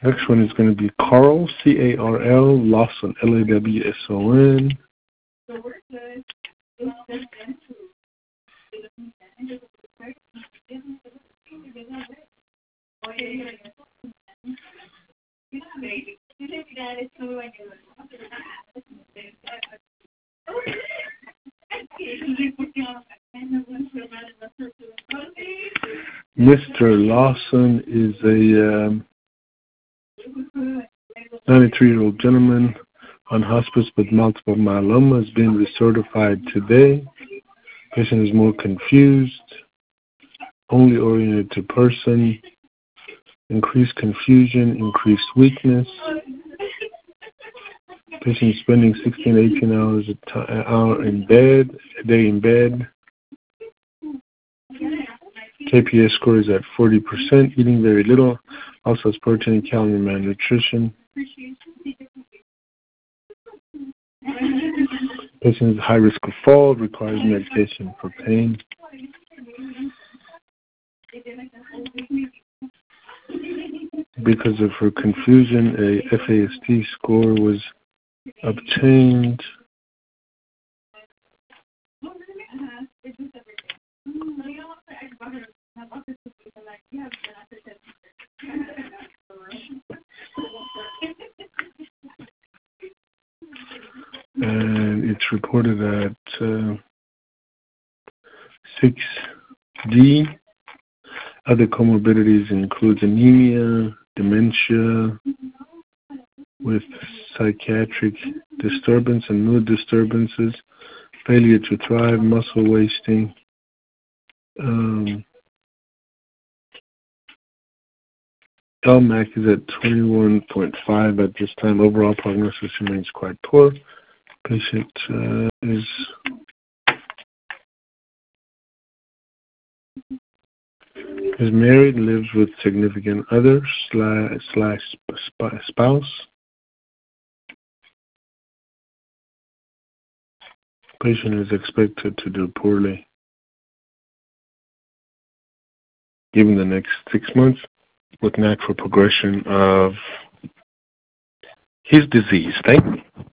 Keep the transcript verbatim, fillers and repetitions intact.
Next one is going to be Carl, C A R L, Lawson, L A W S O N. Mister Lawson is a um, ninety-three-year-old gentleman on hospice with multiple myeloma, is being recertified today. Patient is more confused, only oriented to person, increased confusion, increased weakness. Patient is spending sixteen to eighteen hours a t- an hour in bed, a day in bed. K P S score is at forty percent, eating very little, also has protein and calorie malnutrition. Patient is high risk of fall, requires medication for pain. Because of her confusion, a F A S T score was obtained. And it's reported at uh, six D. Other comorbidities include anemia, dementia, with psychiatric disturbance and mood disturbances, failure to thrive, muscle wasting. Um, L M A C is at twenty-one point five at this time. Overall prognosis remains quite poor. Patient uh, is is married, lives with significant other slash, slash spouse. Patient is expected to do poorly given the next six months with natural progression of his disease. Thank you.